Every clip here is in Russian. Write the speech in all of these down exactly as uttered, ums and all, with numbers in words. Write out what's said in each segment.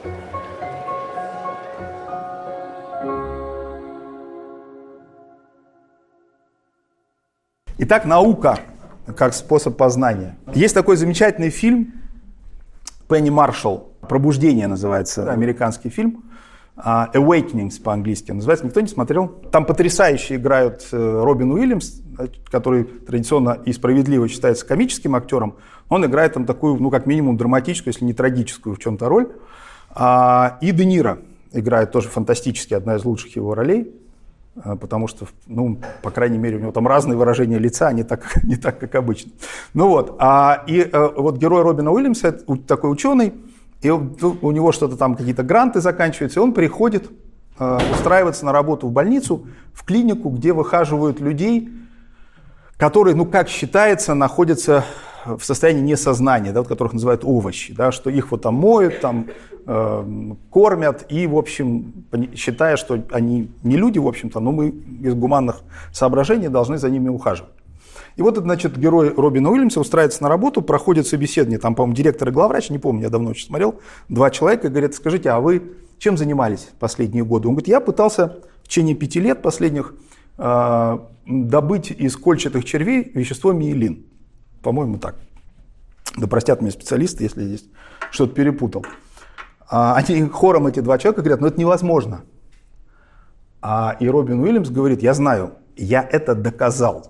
Итак, наука как способ познания. Есть такой замечательный фильм Пенни Маршалл, «Пробуждение» называется, американский фильм, «Awakenings» по-английски называется. Никто не смотрел? Там потрясающе играют Робин Уильямс, который традиционно и справедливо считается комическим актером. Он играет там такую, ну, как минимум, драматическую, если не трагическую в чем-то роль. И Де Ниро играет тоже фантастически, одна из лучших его ролей. Потому что, ну, по крайней мере, у него там разные выражения лица, не так, не так как обычно. Ну вот, а, и а, вот герой Робина Уильямса, это такой ученый, и у него что-то там, какие-то гранты заканчиваются, и он приходит а, устраиваться на работу в больницу, в клинику, где выхаживают людей, которые, ну, как считается, находятся в состоянии несознания, да, вот, которых называют овощи, да, что их вот там моют, там, э, кормят, и, в общем, считая, что они не люди, в общем-то, но мы из гуманных соображений должны за ними ухаживать. И вот, значит, герой Робина Уильямса устраивается на работу, проходит собеседование, там, по-моему, директор и главврач, не помню, я давно очень смотрел, два человека, и говорят: скажите, а вы чем занимались последние годы? Он говорит: я пытался в течение пяти лет последних э, добыть из кольчатых червей вещество миелин. По-моему, так. Да простят меня специалисты, если я здесь что-то перепутал. А они хором, эти два человека, говорят: ну это невозможно. А и Робин Уильямс говорит: я знаю, я это доказал.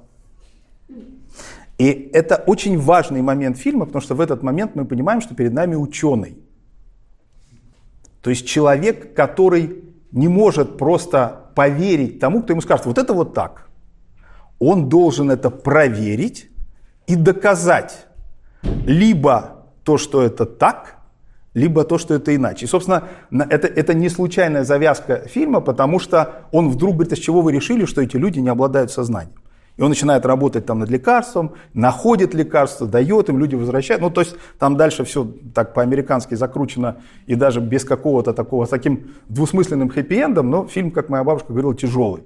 И это очень важный момент фильма, потому что в этот момент мы понимаем, что перед нами ученый. То есть человек, который не может просто поверить тому, кто ему скажет: вот это вот так. Он должен это проверить и доказать либо то, что это так, либо то, что это иначе. И, собственно, это, это не случайная завязка фильма, потому что он вдруг говорит: а с чего вы решили, что эти люди не обладают сознанием? И он начинает работать там над лекарством, находит лекарство, дает им, люди возвращают. Ну, то есть там дальше все так по-американски закручено, и даже без какого-то такого, с таким двусмысленным хэппи-эндом, но фильм, как моя бабушка говорила, тяжелый.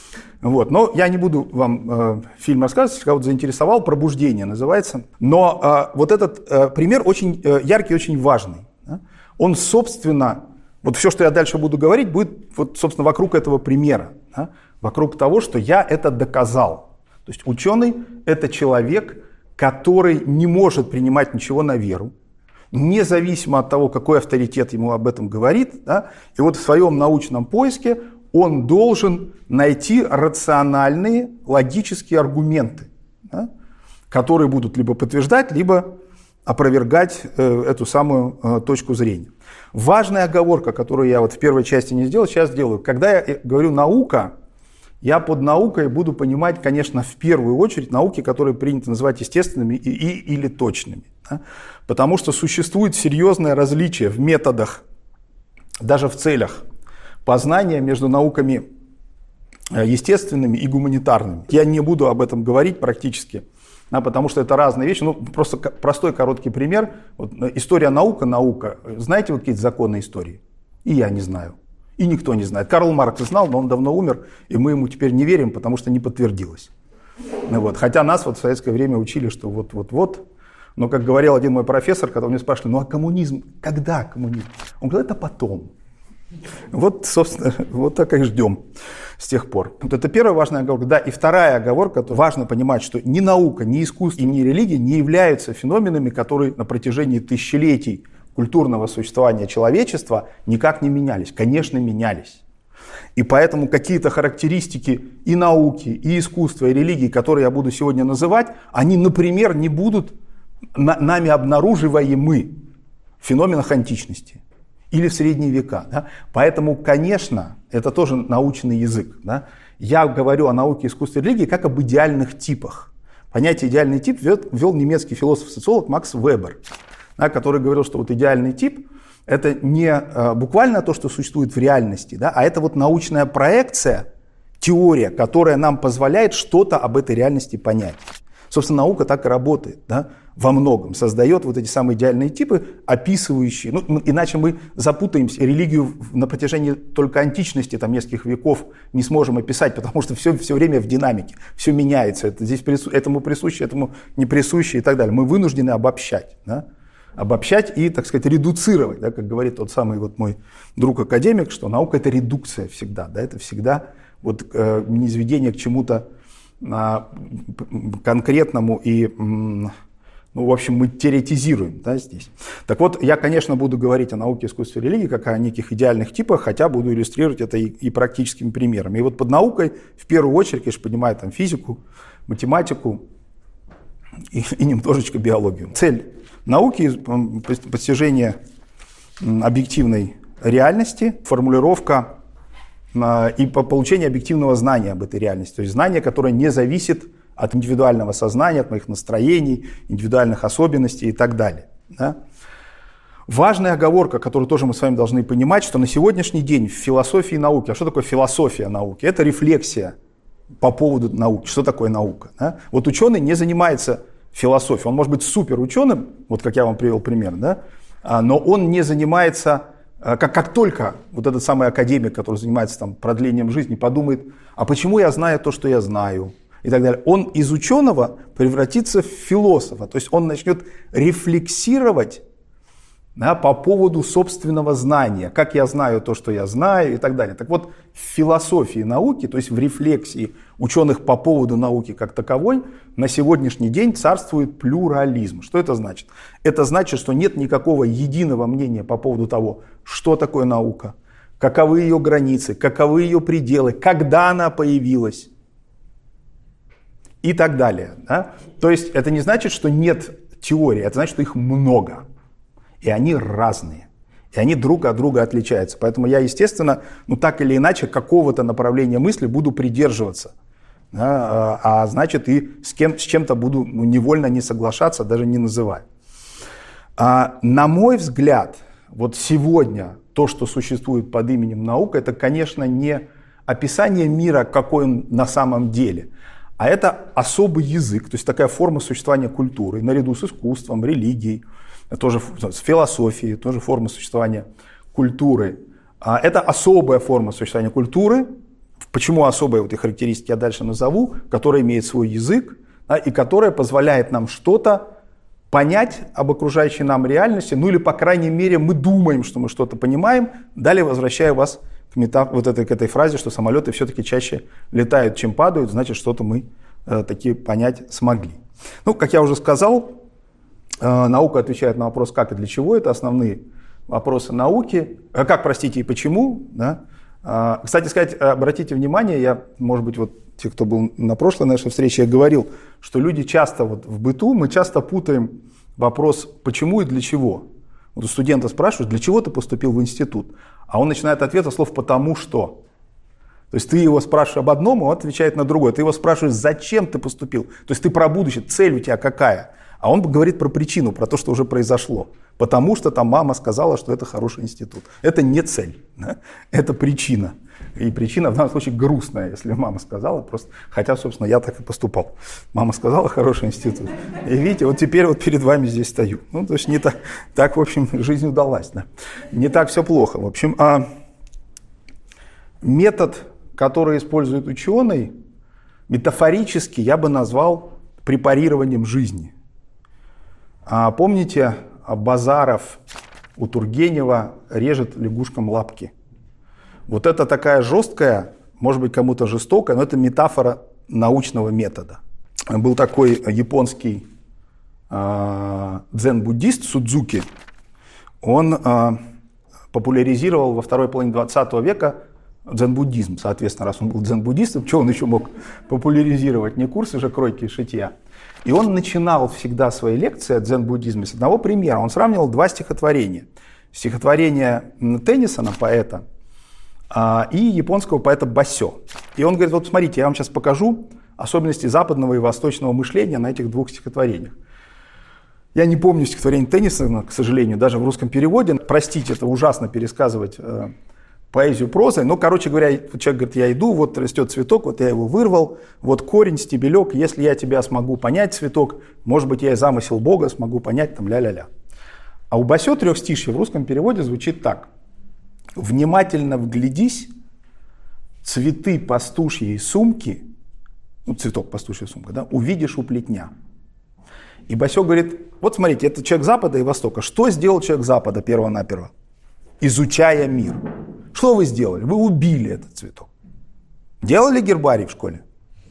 Вот. Но я не буду вам э, фильм рассказывать, если кого-то заинтересовал, «Пробуждение» называется. Но э, вот этот э, пример очень э, яркий, очень важный. Да? Он, собственно, вот все, что я дальше буду говорить, будет, вот, собственно, вокруг этого примера. Да? Вокруг того, что я это доказал. То есть ученый – это человек, который не может принимать ничего на веру, независимо от того, какой авторитет ему об этом говорит. Да? И вот в своем научном поиске он должен найти рациональные, логические аргументы, да, которые будут либо подтверждать, либо опровергать э, эту самую э, точку зрения. Важная оговорка, которую я вот в первой части не сделал, сейчас сделаю. Когда я говорю «наука», я под наукой буду понимать, конечно, в первую очередь науки, которые принято называть естественными и, и, или точными. Да, потому что существует серьезное различие в методах, даже в целях познания между науками естественными и гуманитарными. Я не буду об этом говорить практически, да, потому что это разные вещи. Ну, просто простой короткий пример. Вот, история наука, наука. Знаете вы какие-то законы истории? И я не знаю. И никто не знает. Карл Маркс знал, но он давно умер, и мы ему теперь не верим, потому что не подтвердилось. Ну, вот. Хотя нас вот в советское время учили, что вот-вот-вот. Но, как говорил один мой профессор, когда у меня спрашивали: ну а коммунизм, когда коммунизм? Он говорит: это потом. Вот, собственно, вот так и ждем с тех пор. Вот это первая важная оговорка. Да, и вторая оговорка, то важно понимать, что ни наука, ни искусство, ни религия не являются феноменами, которые на протяжении тысячелетий культурного существования человечества никак не менялись. Конечно, менялись. И поэтому какие-то характеристики и науки, и искусства, и религии, которые я буду сегодня называть, они, например, не будут нами обнаруживаемы в феноменах античности или в средние века. Да? Поэтому, конечно, это тоже научный язык. Да? Я говорю о науке, искусстве и религии как об идеальных типах. Понятие «идеальный тип» ввел немецкий философ-социолог Макс Вебер, да, который говорил, что вот идеальный тип – это не буквально то, что существует в реальности, да, а это вот научная проекция, теория, которая нам позволяет что-то об этой реальности понять. Собственно, наука так и работает, да, во многом. Создает вот эти самые идеальные типы, описывающие, ну, иначе мы запутаемся. Религию на протяжении только античности, там, нескольких веков не сможем описать, потому что все, все время в динамике, все меняется. Это здесь прису, этому присуще, этому не присуще и так далее. Мы вынуждены обобщать. Да? обобщать и, так сказать, редуцировать, да, как говорит тот самый вот мой друг-академик, что наука – это редукция всегда, да, это всегда вот, э, низведение к чему-то э, конкретному и, э, ну, в общем, мы теоретизируем, да, здесь. Так вот, я, конечно, буду говорить о науке, искусстве, религии, как о неких идеальных типах, хотя буду иллюстрировать это и, и практическими примерами. И вот под наукой, в первую очередь, конечно, понимаю там физику, математику и, и немножечко биологию. Цель науки – постижение объективной реальности, формулировка и получение объективного знания об этой реальности. То есть знание, которое не зависит от индивидуального сознания, от моих настроений, индивидуальных особенностей и так далее. Да? Важная оговорка, которую тоже мы с вами должны понимать, что на сегодняшний день в философии науки, а что такое философия науки? Это рефлексия по поводу науки. Что такое наука? Да? Вот ученый не занимается философией. Он может быть суперученым, вот как я вам привел пример, да? Но он не занимается, как, как только вот этот самый академик, который занимается там, продлением жизни, подумает, а почему я знаю то, что я знаю? И так далее. Он из ученого превратится в философа. То есть он начнет рефлексировать, да, по поводу собственного знания. Как я знаю то, что я знаю и так далее. Так вот, в философии науки, то есть в рефлексии ученых по поводу науки как таковой, на сегодняшний день царствует плюрализм. Что это значит? Это значит, что нет никакого единого мнения по поводу того, что такое наука, каковы ее границы, каковы ее пределы, когда она появилась. И так далее. Да? То есть это не значит, что нет теории, это значит, что их много. И они разные. И они друг от друга отличаются. Поэтому я, естественно, ну так или иначе, какого-то направления мысли буду придерживаться. Да? А, а значит, и с, кем, с чем-то буду ну, невольно не соглашаться, даже не называя. А, на мой взгляд, вот сегодня то, что существует под именем наука, это, конечно, не описание мира, какой он на самом деле, а это особый язык, то есть такая форма существования культуры, наряду с искусством, религией, тоже с философией, тоже форма существования культуры. Это особая форма существования культуры. Почему особые вот эти характеристики я дальше назову, которая имеет свой язык, да, и которая позволяет нам что-то понять об окружающей нам реальности, ну или, по крайней мере, мы думаем, что мы что-то понимаем. Далее возвращаю вас к, метаф- вот этой, к этой фразе, что самолеты все-таки чаще летают, чем падают, значит, что-то мы э, таки понять смогли. Ну, как я уже сказал, э, наука отвечает на вопрос, как и для чего, это основные вопросы науки. Э, как, простите, и почему, да? Э, кстати сказать, обратите внимание, я, может быть, вот те, кто был на прошлой нашей встрече, я говорил, что люди часто вот в быту, мы часто путаем вопрос почему и для чего. Вот у студента спрашивают, для чего ты поступил в институт? А он начинает ответ со слов «потому что». То есть ты его спрашиваешь об одном, а он отвечает на другое. Ты его спрашиваешь, зачем ты поступил? То есть ты про будущее, цель у тебя какая? А он говорит про причину, про то, что уже произошло. Потому что там мама сказала, что это хороший институт. Это не цель, да? Это причина. И причина в данном случае грустная, если мама сказала, просто, хотя, собственно, я так и поступал. Мама сказала хороший институт. И видите, вот теперь вот перед вами здесь стою. Ну, то есть не так, так в общем, жизнь удалась. Да? Не так все плохо. В общем, а метод, который использует ученый, метафорически я бы назвал препарированием жизни. А помните, Базаров у Тургенева режет лягушкам лапки. Вот это такая жесткая, может быть, кому-то жестокая, но это метафора научного метода. Был такой японский э, дзен-буддист Судзуки. Он э, популяризировал во второй половине двадцатого века дзен-буддизм. Соответственно, раз он был дзен-буддистом, что он еще мог популяризировать? Не курсы же кройки и шитья. И он начинал всегда свои лекции о дзен-буддизме с одного примера. Он сравнивал два стихотворения. Стихотворение Теннисона, поэта, и японского поэта Басё. И он говорит, вот смотрите, я вам сейчас покажу особенности западного и восточного мышления на этих двух стихотворениях. Я не помню стихотворение Теннисона, к сожалению, даже в русском переводе. Простите, это ужасно пересказывать э, поэзию прозой. Но, короче говоря, человек говорит, я иду, вот растет цветок, вот я его вырвал, вот корень, стебелек, если я тебя смогу понять, цветок, может быть, я и замысел Бога смогу понять, там, ля-ля-ля. А у Басё трехстишье в русском переводе звучит так. Внимательно вглядись, цветы пастушьей сумки, ну, цветок пастушья сумка, да, увидишь у плетня. И Басё говорит, Вот смотрите, это человек Запада и Востока. Что сделал человек Запада перво-наперво? Изучая мир. Что вы сделали? Вы убили этот цветок. Делали гербарий в школе?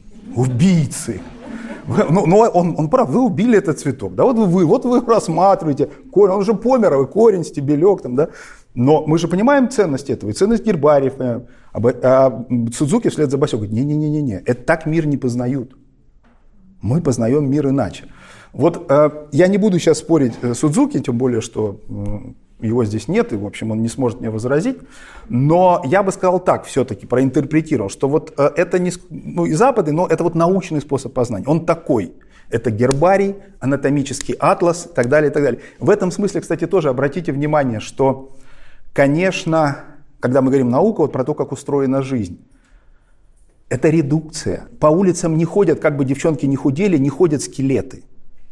Убийцы. Ну, ну он, он прав, вы убили этот цветок. Да, вот вы, вот вы рассматриваете корень, он уже помер, а корень, стебелек. Там, да? Но мы же понимаем ценность этого, и ценность гербариев. А, а Судзуки вслед за Басё говорит, не-не-не, это так мир не познают. Мы познаем мир иначе. Вот э, я не буду сейчас спорить с Судзуки, тем более, что э, его здесь нет, и, в общем, он не сможет мне возразить. Но я бы сказал так, все-таки проинтерпретировал, что вот э, это не ну, и Запады, но это вот научный способ познания. Он такой. Это гербарий, анатомический атлас и так далее, и так далее. В этом смысле, кстати, тоже обратите внимание, что, конечно, когда мы говорим наука, вот про то, как устроена жизнь, это редукция. По улицам не ходят, как бы девчонки не худели, не ходят скелеты.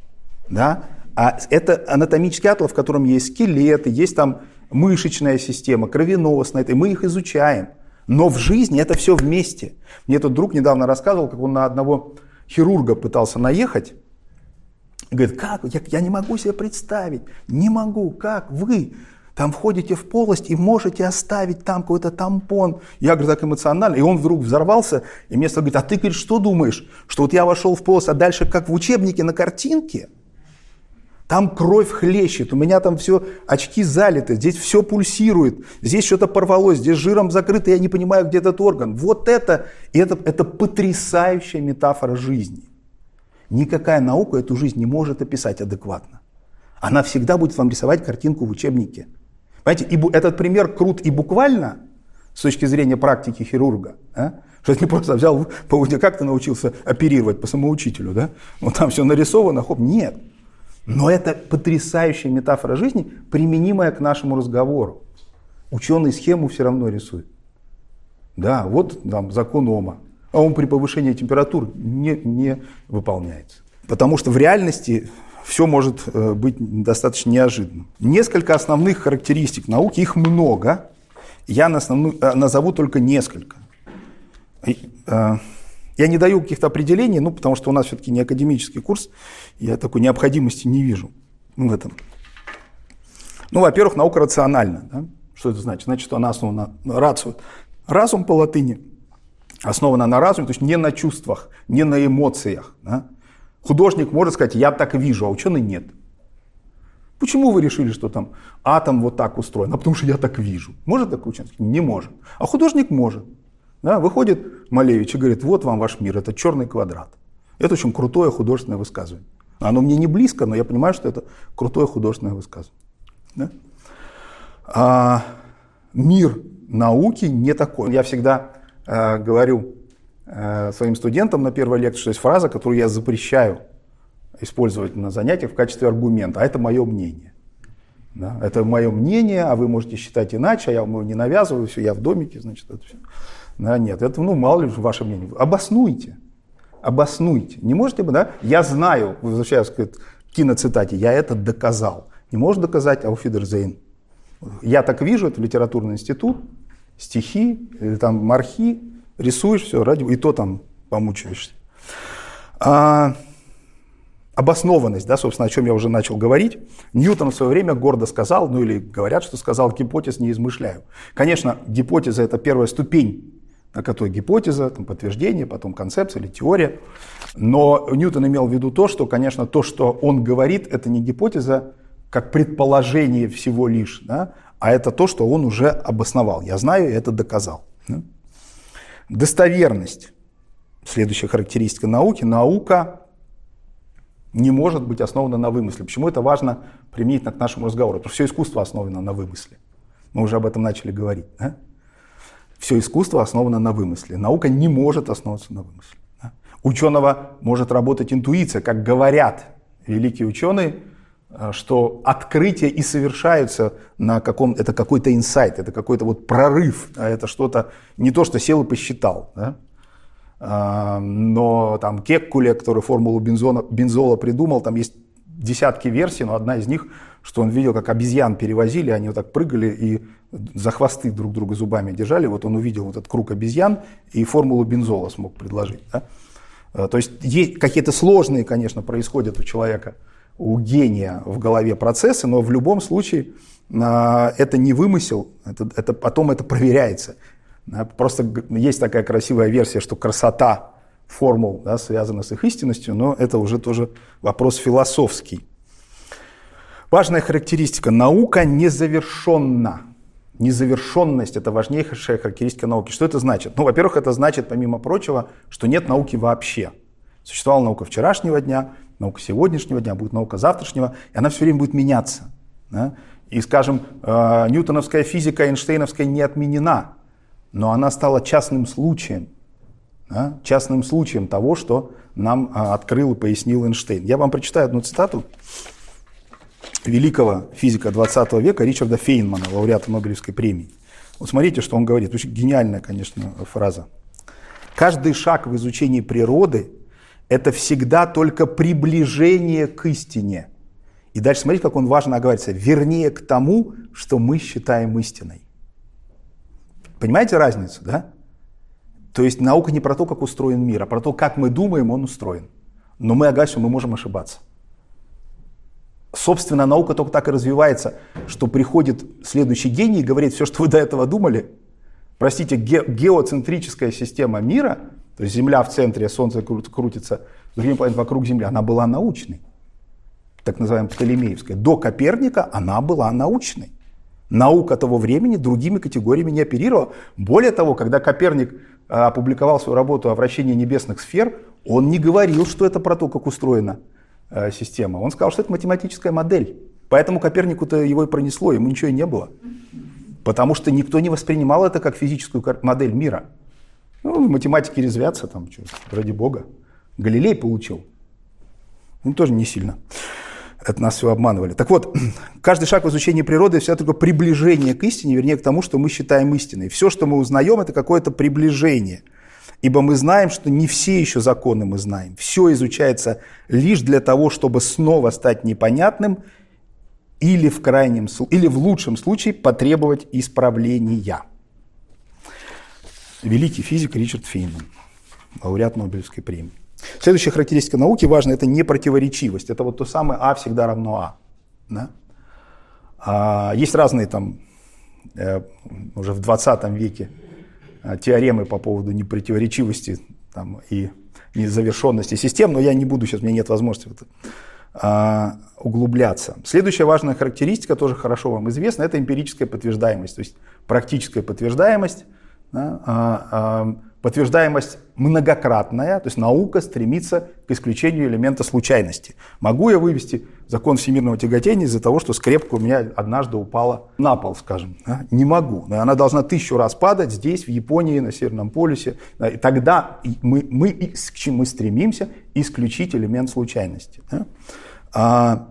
Да? А это анатомический атлас, в котором есть скелеты, есть там мышечная система, кровеносная, и мы их изучаем. Но в жизни это все вместе. Мне тут друг недавно рассказывал, как он на одного хирурга пытался наехать. Говорит, как? Я, я не могу себе представить. Не могу. Как? Вы там входите в полость и можете оставить там какой-то тампон. Я говорю, так эмоционально. И он вдруг взорвался. И мне стал говорить, а ты, говорит, что думаешь? Что вот я вошел в полость, а дальше как в учебнике на картинке? Там кровь хлещет, у меня там все, очки залиты, здесь все пульсирует, здесь что-то порвалось, здесь жиром закрыто, я не понимаю, где этот орган. Вот это, это, это потрясающая метафора жизни. Никакая наука эту жизнь не может описать адекватно. Она всегда будет вам рисовать картинку в учебнике. Понимаете, и этот пример крут и буквально, с точки зрения практики хирурга, а? Что ты не просто взял, как ты научился оперировать по самоучителю, да? Ну там все нарисовано, хоп, нет. Но это потрясающая метафора жизни, применимая к нашему разговору. Ученый схему все равно рисует. Да, вот там закон Ома. А он при повышении температур не, не выполняется. Потому что в реальности все может быть достаточно неожиданным. Несколько основных характеристик науки, их много. Я основную, назову только несколько. Я не даю каких-то определений, ну, потому что у нас все-таки не академический курс, я такой необходимости не вижу в этом. Ну, во-первых, наука рациональна. Да? Что это значит? Значит, что она основана на рацию. Разум по латыни основана на разуме, то есть не на чувствах, не на эмоциях. Да? Художник может сказать, я так вижу, а ученый нет. Почему вы решили, что там атом вот так устроен? А потому что я так вижу. Может такой ученый? Не может. А художник может. Да, выходит Малевич и говорит, вот вам ваш мир, это черный квадрат. Это очень крутое художественное высказывание. Оно мне не близко, но я понимаю, что это крутое художественное высказывание. Да? А, мир науки не такой. Я всегда э, говорю э, своим студентам на первой лекции, что есть фраза, которую я запрещаю использовать на занятиях в качестве аргумента, а это мое мнение. Да? Это мое мнение, а вы можете считать иначе, а я вам его не навязываю, все, я в домике, значит, это все. Да, нет, это, ну, мало ли ваше мнение. Обоснуйте. Обоснуйте. Не можете, да? Я знаю, возвращаясь к киноцитате, я это доказал. Не можешь доказать, auf Wiedersehen. Я так вижу, это литературный институт, стихи, или там мархи, рисуешь, все, ради, и то там помучаешься. А, обоснованность, да, собственно, о чем я уже начал говорить. Ньютон в свое время гордо сказал, ну или говорят, что сказал, гипотез не измышляю. Конечно, гипотеза – это первая ступень, на которой гипотеза, там, подтверждение, потом концепция или теория. Но Ньютон имел в виду то, что, конечно, то, что он говорит, это не гипотеза как предположение всего лишь, да, а это то, что он уже обосновал. Я знаю, и это доказал. Да. Достоверность. Следующая характеристика науки. Наука не может быть основана на вымысле. Почему это важно применительно к нашему разговору? Потому что все искусство основано на вымысле. Мы уже об этом начали говорить. Да? Все искусство основано на вымысле. Наука не может основываться на вымысле. Да? У ученого может работать интуиция, как говорят великие ученые, что открытия и совершаются на каком... Это какой-то инсайт, это какой-то вот прорыв, а это что-то, не то, что сел и посчитал. Да? Но там Кеккуле, который формулу бензона, бензола придумал, там есть десятки версий, но одна из них, что он видел, как обезьян перевозили, они вот так прыгали и за хвосты друг друга зубами держали. Вот он увидел вот этот круг обезьян и формулу бензола смог предложить. Да? То есть, есть какие-то сложные, конечно, происходят у человека у гения в голове процессы, но в любом случае это не вымысел, это, это, потом это проверяется. Просто есть такая красивая версия, что красота формул, да, связана с их истинностью, но это уже тоже вопрос философский. Важная характеристика. Наука незавершенна. Незавершенность – это важнейшая характеристика науки. Что это значит? Ну, во-первых, это значит, помимо прочего, что нет науки вообще. Существовала наука вчерашнего дня, наука сегодняшнего дня, будет наука завтрашнего, и она все время будет меняться. Да? И, скажем, ньютоновская физика Эйнштейновская не отменена, но она стала частным случаем. Да? Частным случаем того, что нам открыл и пояснил Эйнштейн. Я вам прочитаю одну цитату великого физика двадцатого века Ричарда Фейнмана, лауреата Нобелевской премии. Вот смотрите, что он говорит. Очень гениальная, конечно, фраза. «Каждый шаг в изучении природы – это всегда только приближение к истине». И дальше смотрите, как он важно оговаривается. «Вернее к тому, что мы считаем истиной». Понимаете разницу, да? То есть наука не про то, как устроен мир, а про то, как мы думаем, он устроен. Но мы, Агасию, мы можем ошибаться. Собственно, наука только так и развивается, что приходит следующий гений и говорит, все, что вы до этого думали, простите, ге- геоцентрическая система мира, то есть Земля в центре, Солнце кру- крутится с другими планетами вокруг Земли, она была научной, так называемая Птолемеевская. До Коперника она была научной. Наука того времени другими категориями не оперировала. Более того, когда Коперник а, опубликовал свою работу о вращении небесных сфер, он не говорил, что это про то, как устроена а, система. Он сказал, что это математическая модель. Поэтому Копернику-то его и пронесло, ему ничего и не было. Потому что никто не воспринимал это как физическую модель мира. Ну, математики резвятся там, что, ради бога. Галилей получил. Ну, тоже не сильно. Это нас все обманывали. Так вот, каждый шаг в изучении природы – все только приближение к истине, вернее, к тому, что мы считаем истиной. Все, что мы узнаем, это какое-то приближение. Ибо мы знаем, что не все еще законы мы знаем. Все изучается лишь для того, чтобы снова стать непонятным или в, крайнем, или в лучшем случае потребовать исправления. Великий физик Ричард Фейнман, лауреат Нобелевской премии. Следующая характеристика науки важная – это непротиворечивость. Это вот то самое А всегда равно А. Да? А, есть разные там, э, уже в двадцатом веке э, теоремы по поводу непротиворечивости там, и незавершенности систем, но я не буду сейчас, у меня нет возможности в это э, углубляться. Следующая важная характеристика, тоже хорошо вам известна, это эмпирическая подтверждаемость, то есть практическая подтверждаемость. Да, а, а, подтверждаемость многократная, то есть наука стремится к исключению элемента случайности. Могу я вывести закон всемирного тяготения из-за того, что скрепка у меня однажды упала на пол, скажем? Да? Не могу. Она должна тысячу раз падать здесь, в Японии, на Северном полюсе. Да? И тогда мы, мы, к чему мы стремимся, исключить элемент случайности. Да? А,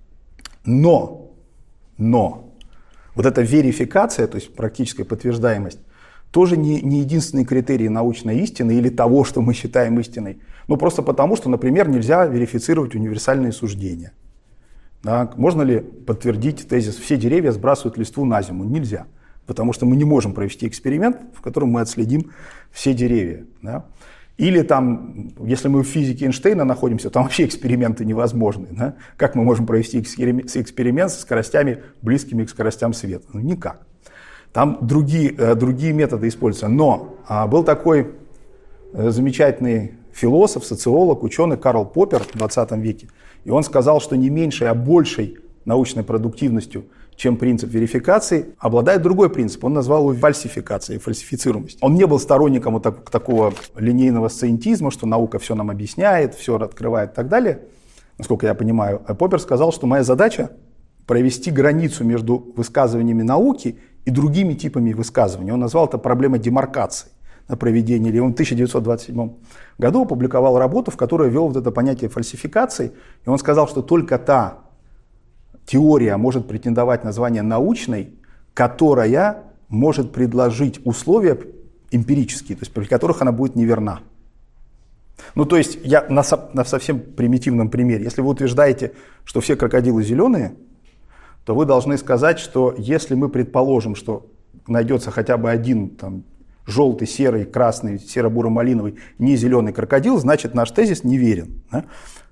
но, но, вот эта верификация, то есть практическая подтверждаемость, тоже не, не единственный критерий научной истины или того, что мы считаем истиной. Ну, просто потому, что, например, нельзя верифицировать универсальные суждения. Да, можно ли подтвердить тезис «все деревья сбрасывают листву на зиму»? Нельзя, потому что мы не можем провести эксперимент, в котором мы отследим все деревья. Да. Или там, если мы в физике Эйнштейна находимся, там вообще эксперименты невозможны. Да. Как мы можем провести эксперимент со скоростями, близкими к скоростям света? Ну, никак. Там другие, другие методы используются. Но а, был такой замечательный философ, социолог, ученый Карл Поппер в двадцатом веке. И он сказал, что не меньшей, а большей научной продуктивностью, чем принцип верификации, обладает другой принцип. Он назвал его фальсификацией, фальсифицируемость. Он не был сторонником вот так, такого линейного сциентизма, что наука все нам объясняет, все открывает и так далее. Насколько я понимаю, Поппер сказал, что моя задача провести границу между высказываниями науки и другими типами высказываний. Он назвал это проблемой демаркации на проведение. И он в тысяча девятьсот двадцать седьмом году опубликовал работу, в которой ввел вот это понятие фальсификации. И он сказал, что только та теория может претендовать на звание научной, которая может предложить условия эмпирические, то есть при которых она будет неверна. Ну, то есть, я на, со, на совсем примитивном примере. Если вы утверждаете, что все крокодилы зеленые, то вы должны сказать, что если мы предположим, что найдется хотя бы один там, желтый, серый, красный, серо-буро-малиновый, не зеленый крокодил, значит наш тезис неверен. Да?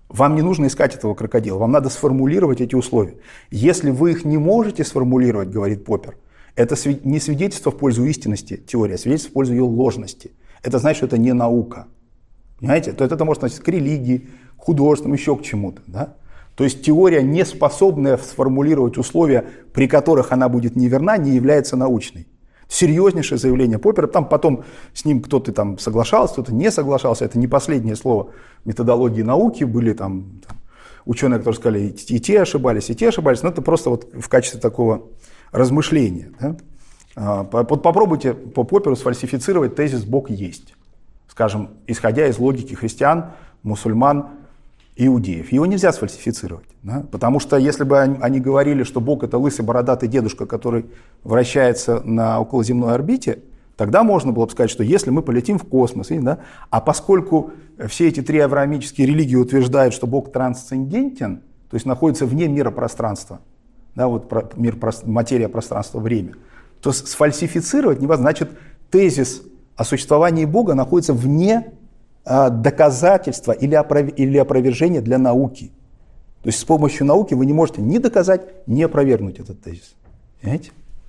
Вам не нужно искать этого крокодила, вам надо сформулировать эти условия. Если вы их не можете сформулировать, говорит Поппер, это не свидетельство в пользу истинности теории, а свидетельство в пользу ее ложности. Это значит, что это не наука. Понимаете? То есть это может относиться к религии, к художествам, еще к чему-то. Да? То есть теория, не способная сформулировать условия, при которых она будет неверна, не является научной. Серьезнейшее заявление Поппера. Там потом с ним кто-то там соглашался, кто-то не соглашался. Это не последнее слово методологии науки. Были там, там ученые, которые сказали, и, и те ошибались, и те ошибались. Но это просто вот в качестве такого размышления. Да? А, вот попробуйте по Попперу сфальсифицировать тезис «Бог есть». Скажем, исходя из логики христиан, мусульман, иудеев. Его нельзя сфальсифицировать. Да? Потому что если бы они, они говорили, что Бог это лысый бородатый дедушка, который вращается на околоземной орбите, тогда можно было бы сказать, что если мы полетим в космос, да? А поскольку все эти три авраамические религии утверждают, что Бог трансцендентен, то есть находится вне мира пространства, да, вот мир, материя, пространство, время, то сфальсифицировать невозможно. Значит, тезис о существовании Бога находится вне доказательства или опровержения для науки. То есть с помощью науки вы не можете ни доказать, ни опровергнуть этот тезис. Понимаете?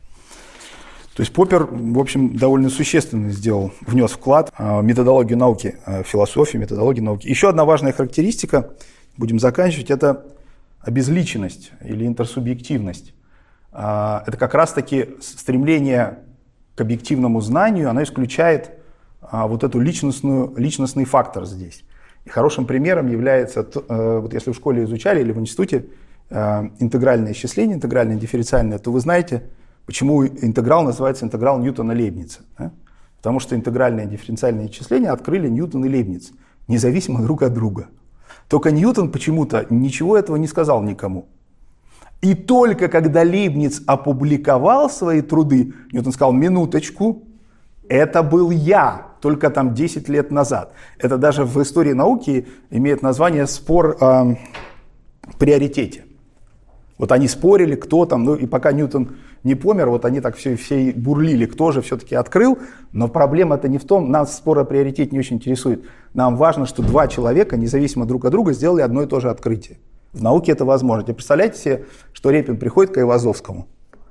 То есть Поппер, в общем, довольно существенно сделал, внес вклад в методологию науки, в философию, методологию науки. Еще одна важная характеристика, будем заканчивать, это обезличенность или интерсубъективность. Это как раз-таки стремление к объективному знанию, оно исключает а вот эту личностную, личностный фактор здесь. И хорошим примером является, вот если в школе изучали или в институте интегральное исчисление, интегральное дифференциальное, то вы знаете, почему интеграл называется интеграл Ньютона-Лейбница. Да? Потому что интегральное и дифференциальное исчисление открыли Ньютон и Лейбниц, независимо друг от друга. Только Ньютон почему-то ничего этого не сказал никому. И только когда Лейбниц опубликовал свои труды, Ньютон сказал: минуточку, это был я, только там десять лет назад. Это даже в истории науки имеет название «спор о приоритете». Вот они спорили, кто там, ну и пока Ньютон не помер, вот они так все, все бурлили, кто же все-таки открыл. Но проблема-то не в том, нас спор о приоритете не очень интересует. Нам важно, что два человека, независимо друг от друга, сделали одно и то же открытие. В науке это возможно. Теперь представляете себе, что Репин приходит к Айвазовскому.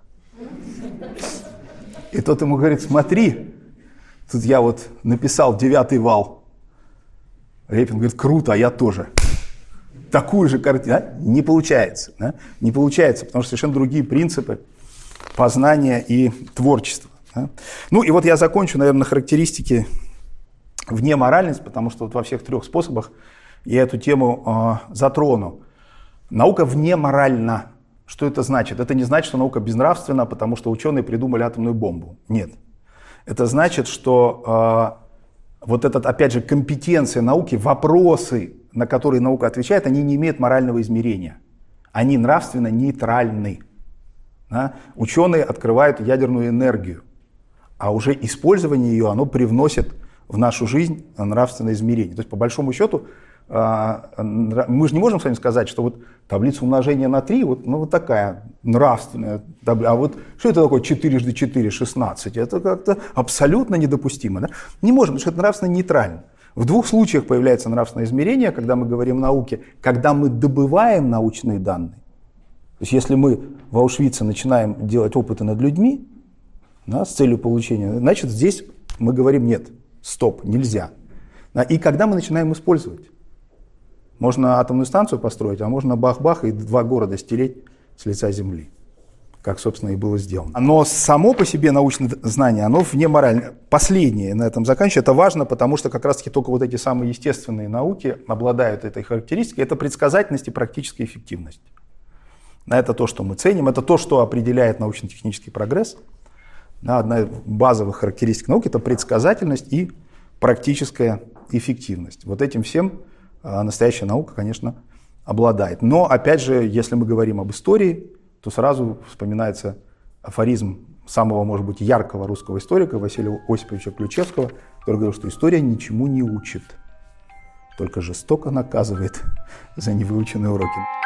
И тот ему говорит: смотри, тут я вот написал девятый вал. Репин говорит: круто, а я тоже. Такую же картину. А? Не получается. Да? Не получается, потому что совершенно другие принципы познания и творчества. Да? Ну и вот я закончу, наверное, на характеристике вне моральности, потому что вот во всех трех способах я эту тему э, затрону. Наука вне моральна. Что это значит? Это не значит, что наука безнравственна, потому что ученые придумали атомную бомбу. Нет. Это значит, что э, вот эта, опять же, компетенция науки, вопросы, на которые наука отвечает, они не имеют морального измерения. Они нравственно нейтральны. Да? Ученые открывают ядерную энергию, а уже использование ее, оно привносит в нашу жизнь нравственное измерение. То есть, по большому счету, э, мы же не можем с вами сказать, что вот таблица умножения на три, вот, ну, вот такая нравственная таблица. А вот что это такое четыре четыре, шестнадцать? Это как-то абсолютно недопустимо. Да? Не можем, потому что это нравственно нейтрально. В двух случаях появляется нравственное измерение, когда мы говорим о науке, когда мы добываем научные данные. То есть если мы в Аушвице начинаем делать опыты над людьми, да, с целью получения, значит здесь мы говорим: нет, стоп, нельзя. Да, и когда мы начинаем использовать. Можно атомную станцию построить, а можно бах-бах и два города стереть с лица земли. Как, собственно, и было сделано. Но само по себе научное знание, оно вне моральное. Последнее, на этом заканчиваю, это важно, потому что как раз-таки только вот эти самые естественные науки обладают этой характеристикой. Это предсказательность и практическая эффективность. Это то, что мы ценим, это то, что определяет научно-технический прогресс. Одна из базовых характеристик науки – это предсказательность и практическая эффективность. Вот этим всем настоящая наука, конечно, обладает. Но, опять же, если мы говорим об истории, то сразу вспоминается афоризм самого, может быть, яркого русского историка Василия Осиповича Ключевского, который говорил, что история ничему не учит, только жестоко наказывает за невыученные уроки.